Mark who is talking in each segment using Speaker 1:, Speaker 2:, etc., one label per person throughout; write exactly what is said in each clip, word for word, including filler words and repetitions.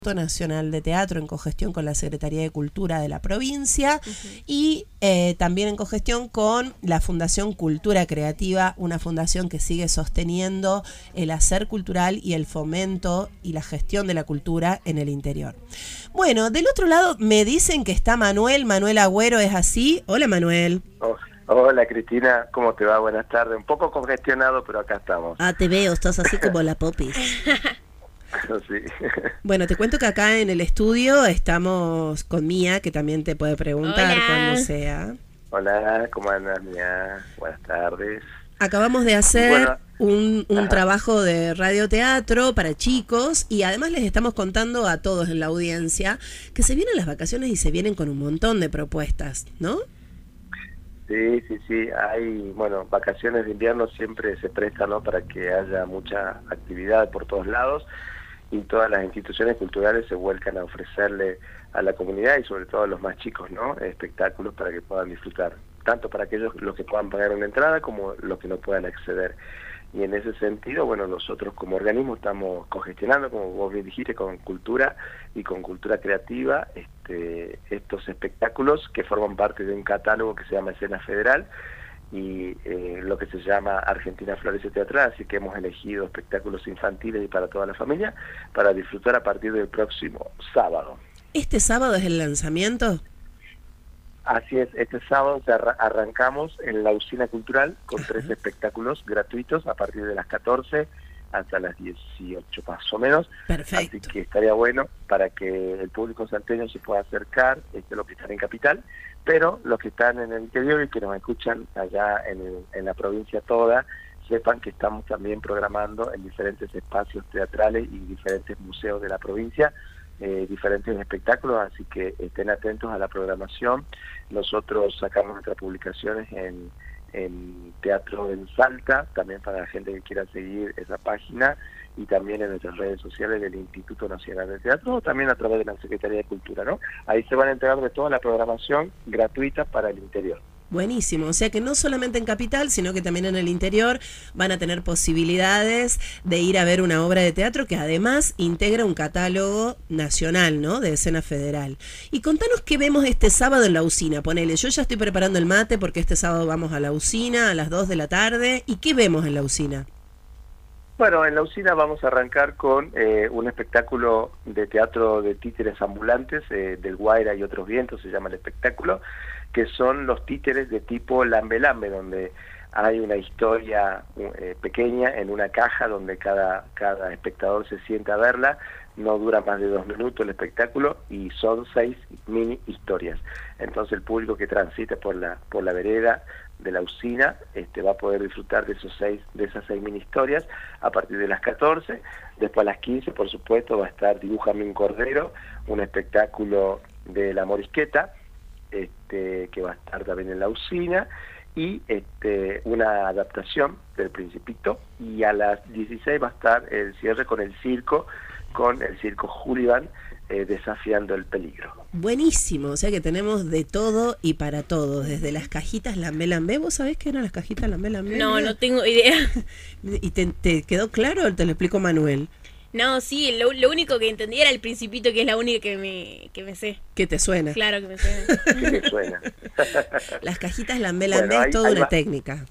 Speaker 1: Nacional de Teatro en cogestión con la Secretaría de Cultura de la provincia uh-huh. y eh, también en cogestión con la Fundación Cultura Creativa, una fundación que sigue sosteniendo el hacer cultural y el fomento y la gestión de la cultura en el interior. Bueno, del otro lado me dicen que está Manuel, Manuel Agüero, ¿es así? Hola Manuel.
Speaker 2: Oh, hola Cristina, ¿cómo te va? Buenas tardes. Un poco congestionado, pero acá estamos.
Speaker 1: Ah, te veo, estás así como la popis.
Speaker 2: Sí.
Speaker 1: Bueno, te cuento que acá en el estudio estamos con Mía, que también te puede preguntar Hola. Cuando sea.
Speaker 2: Hola, ¿cómo andas, Mía? Buenas tardes.
Speaker 1: Acabamos de hacer bueno, un, un trabajo de radioteatro para chicos y además les estamos contando a todos en la audiencia que se vienen las vacaciones y se vienen con un montón de propuestas, ¿no?
Speaker 2: Sí, sí, sí, hay, bueno, vacaciones de invierno siempre se prestan, ¿no?, para que haya mucha actividad por todos lados y todas las instituciones culturales se vuelcan a ofrecerle a la comunidad y sobre todo a los más chicos, ¿no?, espectáculos para que puedan disfrutar, tanto para aquellos los que puedan pagar una entrada como los que no puedan acceder. Y en ese sentido, bueno, nosotros como organismo estamos cogestionando, como vos bien dijiste, con cultura y con cultura creativa, este, estos espectáculos que forman parte de un catálogo que se llama Escena Federal y eh, lo que se llama Argentina Florece Teatral, así que hemos elegido espectáculos infantiles y para toda la familia para disfrutar a partir del próximo sábado.
Speaker 1: ¿Este sábado es el lanzamiento?
Speaker 2: Así es, este sábado arrancamos en la Usina Cultural con tres espectáculos gratuitos a partir de las catorce hasta las dieciocho más o menos.
Speaker 1: Perfecto.
Speaker 2: Así que estaría bueno para que el público salteño se pueda acercar, este, los que están en Capital, pero los que están en el interior y que nos escuchan allá en, el, en la provincia toda, sepan que estamos también programando en diferentes espacios teatrales y diferentes museos de la provincia Eh, diferentes espectáculos, así que estén atentos a la programación. Nosotros sacamos nuestras publicaciones en, en Teatro en Salta, también para la gente que quiera seguir esa página, y también en nuestras redes sociales del Instituto Nacional de Teatro, también a través de la Secretaría de Cultura, ¿no? Ahí se van a enterar de toda la programación gratuita para el interior.
Speaker 1: Buenísimo, o sea que no solamente en Capital, sino que también en el interior van a tener posibilidades de ir a ver una obra de teatro que además integra un catálogo nacional, ¿no?, de Escena Federal. Y contanos qué vemos este sábado en la Usina, ponele, yo ya estoy preparando el mate porque este sábado vamos a la Usina a las dos de la tarde, ¿y qué vemos en la Usina?
Speaker 2: Bueno, en la Usina vamos a arrancar con eh, un espectáculo de teatro de títeres ambulantes, eh, del Guaira y otros vientos, se llama el espectáculo, que son los títeres de tipo lambe lambe, donde hay una historia eh, pequeña en una caja donde cada, cada espectador se sienta a verla, no dura más de dos minutos el espectáculo y son seis mini historias. Entonces el público que transite por la, por la vereda de la Usina este, va a poder disfrutar de esos seis, de esas seis mini historias a partir de las catorce, después a las quince por supuesto va a estar Dibújame un Cordero, un espectáculo de la Morisqueta, este, que va a estar también en la Usina, y este, una adaptación del Principito, y a las dieciséis va a estar el cierre con el circo, con el circo Hooligan, eh, desafiando el peligro.
Speaker 1: Buenísimo, o sea que tenemos de todo y para todo, desde las cajitas Lambe Lambe. ¿Vos sabés qué eran las cajitas Lambe Lambe?
Speaker 3: No, no tengo idea.
Speaker 1: ¿Y te, te quedó claro o te lo explico Manuel?
Speaker 3: No, sí, lo, lo único que entendí era el Principito, que es la única que me, que me sé.
Speaker 1: ¿Qué te suena?
Speaker 3: Claro que me suena.
Speaker 2: ¿Qué te suena?
Speaker 1: Las cajitas Lambe Lambe
Speaker 2: bueno,
Speaker 1: es toda una
Speaker 2: va.
Speaker 1: técnica.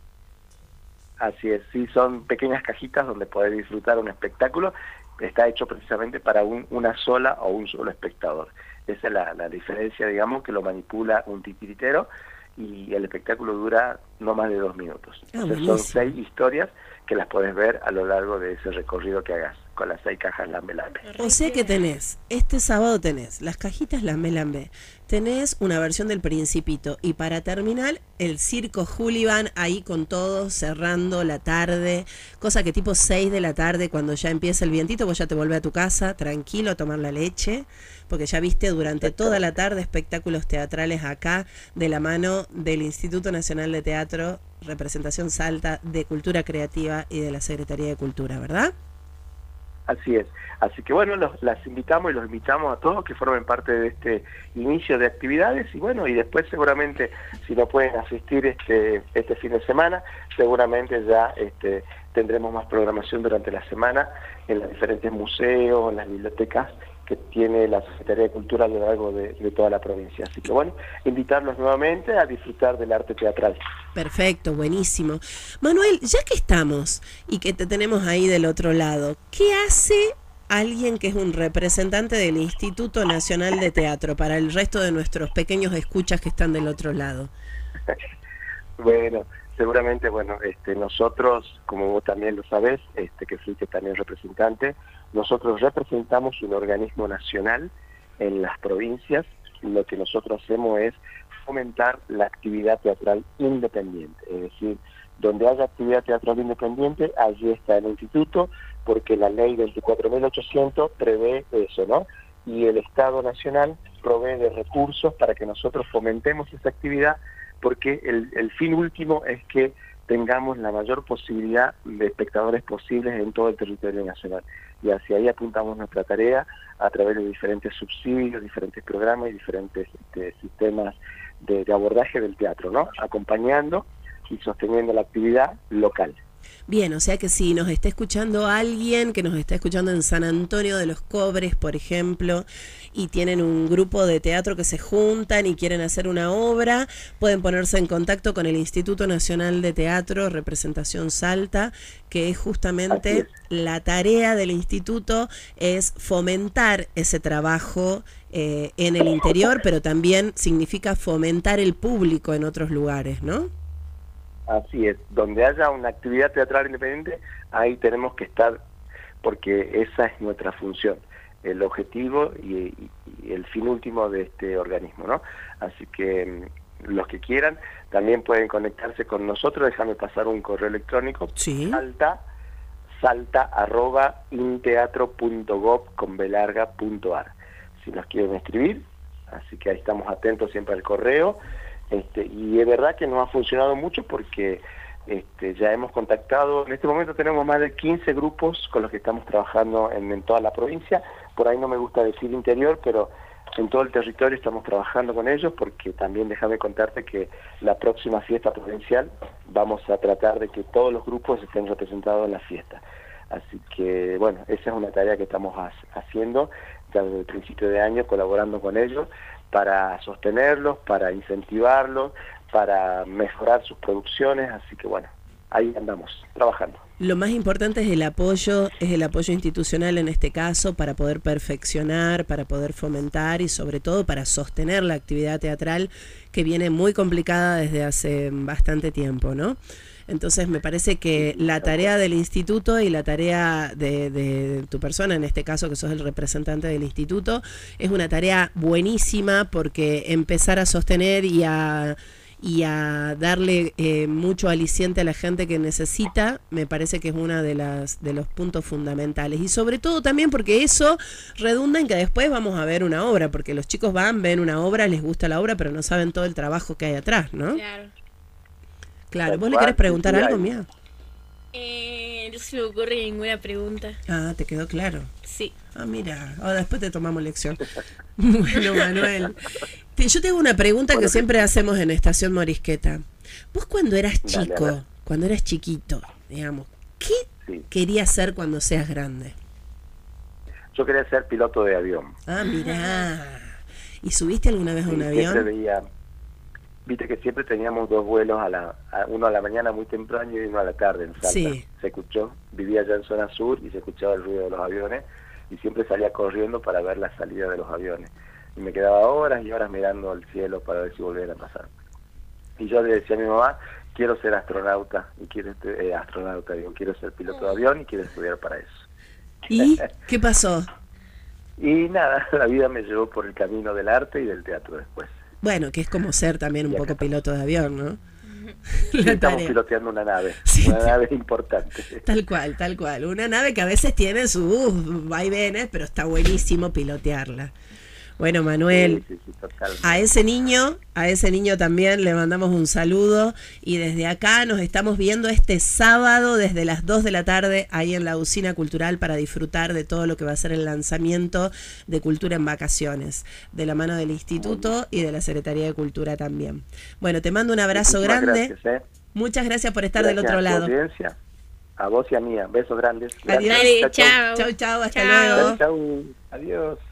Speaker 2: Así es, sí, son pequeñas cajitas donde podés disfrutar un espectáculo. Está hecho precisamente para un, una sola o un solo espectador. Esa es la, la diferencia, digamos, que lo manipula un titiritero y el espectáculo dura no más de dos minutos.
Speaker 1: Ah,
Speaker 2: Entonces son seis historias que las podés ver a lo largo de ese recorrido que hagas con las seis cajas Lambe Lambe.
Speaker 1: O sea que tenés, este sábado tenés las cajitas Lambe Lambe, tenés una versión del Principito y para terminar el circo Hooligan ahí con todos cerrando la tarde, cosa que tipo seis de la tarde cuando ya empieza el vientito vos ya te volvés a tu casa tranquilo a tomar la leche, porque ya viste durante toda la tarde espectáculos teatrales acá de la mano del Instituto Nacional de Teatro, Representación Salta de Cultura Creativa y de la Secretaría de Cultura, ¿verdad?
Speaker 2: Así es. Así que bueno, los, las invitamos y los invitamos a todos que formen parte de este inicio de actividades y bueno, y después seguramente si no pueden asistir este este fin de semana, seguramente ya este tendremos más programación durante la semana en los diferentes museos, en las bibliotecas que tiene la Secretaría de Cultura a lo largo de, de toda la provincia. Así que bueno, invitarlos nuevamente a disfrutar del arte teatral.
Speaker 1: Perfecto, buenísimo. Manuel, ya que estamos y que te tenemos ahí del otro lado, ¿qué hace alguien que es un representante del Instituto Nacional de Teatro para el resto de nuestros pequeños escuchas que están del otro lado?
Speaker 2: Bueno, seguramente, bueno, este, nosotros, como vos también lo sabés, este, que fuiste también representante, nosotros representamos un organismo nacional en las provincias. Lo que nosotros hacemos es fomentar la actividad teatral independiente, es decir, donde haya actividad teatral independiente, allí está el instituto, porque la ley veinticuatro mil ochocientos prevé eso, ¿no? Y el Estado Nacional provee de recursos para que nosotros fomentemos esa actividad, porque el, el fin último es que tengamos la mayor posibilidad de espectadores posibles en todo el territorio nacional. Y hacia ahí apuntamos nuestra tarea a través de diferentes subsidios, diferentes programas y diferentes este, sistemas de, de abordaje del teatro, ¿no? Acompañando y sosteniendo la actividad local.
Speaker 1: Bien, o sea que si nos está escuchando alguien que nos está escuchando en San Antonio de los Cobres, por ejemplo, y tienen un grupo de teatro que se juntan y quieren hacer una obra, pueden ponerse en contacto con el Instituto Nacional de Teatro, Representación Salta, que es justamente
Speaker 2: es.
Speaker 1: la tarea del instituto, es fomentar ese trabajo eh, en el interior, pero también significa fomentar el público en otros lugares, ¿no?
Speaker 2: Así es, donde haya una actividad teatral independiente, ahí tenemos que estar, porque esa es nuestra función, el objetivo y, y, y el fin último de este organismo, ¿no? Así que los que quieran también pueden conectarse con nosotros. Déjame pasar un correo electrónico.
Speaker 1: Sí.
Speaker 2: Salta, salta arroba inteatro punto gob con b larga punto ar. Si nos quieren escribir, así que ahí estamos atentos siempre al correo. Este, y es verdad que nos ha funcionado mucho porque este, ya hemos contactado, en este momento tenemos más de quince grupos con los que estamos trabajando en, en toda la provincia. Por ahí no me gusta decir interior, pero en todo el territorio estamos trabajando con ellos, porque también déjame contarte que la próxima fiesta provincial vamos a tratar de que todos los grupos estén representados en la fiesta. Así que bueno, esa es una tarea que estamos ha haciendo ya desde el principio de año, colaborando con ellos para sostenerlos, para incentivarlos, para mejorar sus producciones. Así que bueno, ahí andamos trabajando.
Speaker 1: Lo más importante es el apoyo, es el apoyo institucional en este caso, para poder perfeccionar, para poder fomentar y sobre todo para sostener la actividad teatral, que viene muy complicada desde hace bastante tiempo, ¿no? Entonces me parece que la tarea del instituto y la tarea de, de tu persona, en este caso que sos el representante del instituto, es una tarea buenísima, porque empezar a sostener y a... y a darle eh, mucho aliciente a la gente que necesita, me parece que es uno de las de los puntos fundamentales. Y sobre todo también porque eso redunda en que después vamos a ver una obra, porque los chicos van, ven una obra, les gusta la obra, pero no saben todo el trabajo que hay atrás, ¿no?
Speaker 3: Claro.
Speaker 1: Claro, ¿vos le querés preguntar algo, Mía?
Speaker 3: Eh, no se me ocurre ninguna pregunta.
Speaker 1: Ah, ¿te quedó claro?
Speaker 3: Sí.
Speaker 1: Ah, mira, ahora después te tomamos lección. Bueno, Manuel, te, yo tengo una pregunta bueno, que siempre hacemos en Estación Morisqueta. Vos cuando eras chico, dale, cuando eras chiquito, digamos, ¿qué sí. querías ser cuando seas grande?
Speaker 2: Yo quería ser piloto de avión.
Speaker 1: Ah, mirá. ¿Y subiste alguna vez a un
Speaker 2: sí,
Speaker 1: avión?
Speaker 2: Siempre veía, viste que siempre teníamos dos vuelos, a la a, uno a la mañana muy temprano y uno a la tarde en Salta.
Speaker 1: Sí.
Speaker 2: Se escuchó, vivía allá en zona sur y se escuchaba el ruido de los aviones, y siempre salía corriendo para ver la salida de los aviones. Y me quedaba horas y horas mirando al cielo para ver si volvían a pasar. Y yo le decía a mi mamá, quiero ser astronauta, y quiero eh, astronauta, digo, quiero ser piloto de avión y quiero estudiar para eso.
Speaker 1: ¿Y qué pasó?
Speaker 2: Y nada, la vida me llevó por el camino del arte y del teatro después.
Speaker 1: Bueno, que es como ser también un poco piloto de avión, ¿no?
Speaker 2: Sí, estamos tarea. piloteando una nave, sí, una nave importante.
Speaker 1: Tal cual, tal cual. Una nave que a veces tiene sus vaivenes, pero está buenísimo pilotearla. Bueno, Manuel, sí, sí, sí, a ese niño, a ese niño también le mandamos un saludo, y desde acá nos estamos viendo este sábado desde las dos de la tarde ahí en la Usina Cultural para disfrutar de todo lo que va a ser el lanzamiento de Cultura en Vacaciones, de la mano del Instituto y de la Secretaría de Cultura también. Bueno, te mando un abrazo Muchísimas grande. Gracias, ¿eh? Muchas gracias por estar gracias del otro lado.
Speaker 2: Audiencia. A vos y a mí, besos grandes.
Speaker 1: Adiós.
Speaker 3: Dale, chao.
Speaker 1: Chao, chao, hasta
Speaker 3: chao.
Speaker 1: luego.
Speaker 2: Chao, adiós.